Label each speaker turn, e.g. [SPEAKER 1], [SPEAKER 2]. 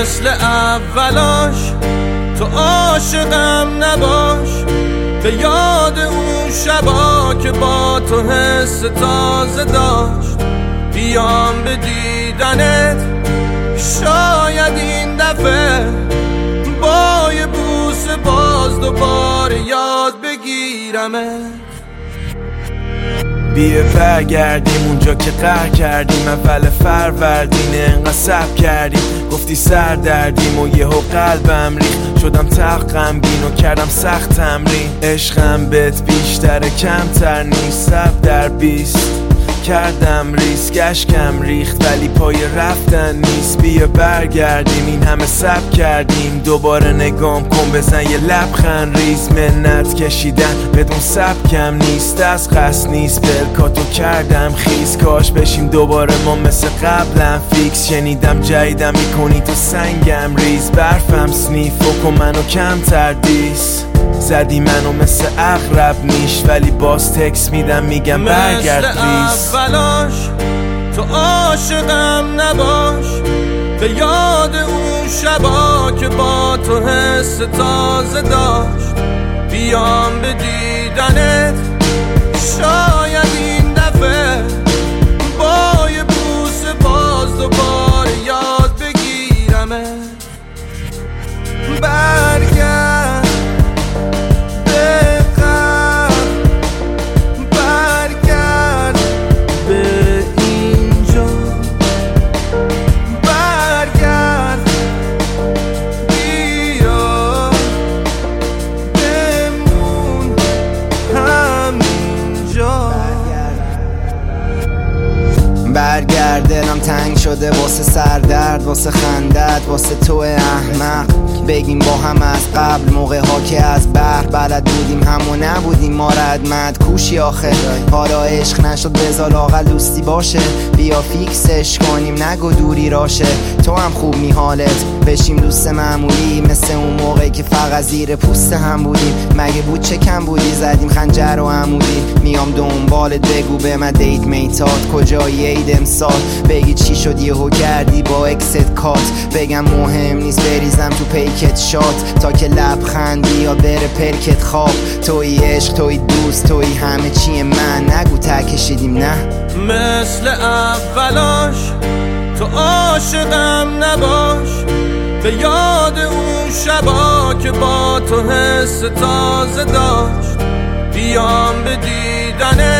[SPEAKER 1] مثل اولاش تو عاشقم نباش، به یاد اون شبا که با تو حس تازه داشت. بیام به دیدنت شاید این دفعه با یه بوسه باز دوباره یاد بگیرمت.
[SPEAKER 2] بیا برگردیم اونجا که قهر کردیم، اول فروردین انقدر صبر کردیم، گفتی سر دردیم و یهو قلبم ریخت، شدم تق غمگین و کردم سخت تمرین. عشقم بهت بیشتره کمتر نیست، 100/20 کردم ریسک، اشکم ریخت ولی پای رفتن نیست. بیا برگردیم این همه صبر کردیم، دوباره نگام کن بزن یه لبخند ریز. منت کشیدن بدون سبکم نیست، از قصد نیست پلکاتو کردم خیز. کاش بشیم دوباره ما مثل قبلم فیکس، شنیدم جدیدم میکنی تو سنگم ریز. برفم سنیف کن منو کمتر دیس، زدی منو مثل اغرب نیش ولی باز تکس میدم میگم برگرد پلیز.
[SPEAKER 1] اولاش تو عاشقم نباش، به یاد اون شبا که با تو حس تازه داشت. بیام به دیدنت شاید این دفعه با یه بوسه باز دوباره یاد بگیرمت. برگرد
[SPEAKER 3] برگرد، دلم تنگ شده واسه سردرد، واسه خندت، واسه تو احمق. بگیم با هم از قبل موقع ها که از بحر بلد بودیم همو نبودیم ما ردمد کوشی آخه. حالا عشق نشد بذار لااقل دوستی باشه، بیا فیکسش کنیم نگو دوری راشه. تو هم خوب می حالت بشیم دوست معمولی، مثل اون موقعی که فقط زیر پوست هم بودیم. مگه بود چه کم بودی زدیم خنجر و عمودی. میام دنبالت بگو به من دیت میتات کجایی عید امسال، بگی چی شد یهو کردی با اکست کات. بگم مهم نیست بریزم تو پیکت شات تا که لبخندی یا بره پرکت خواب. توی عشق توی دوست توی همه چی من، نگو تکشیدیم نه
[SPEAKER 1] مثل اولاش تو عاشقم نباش، به یاد اون شبا که با تو حس تازه داشت. بیام به دیدنت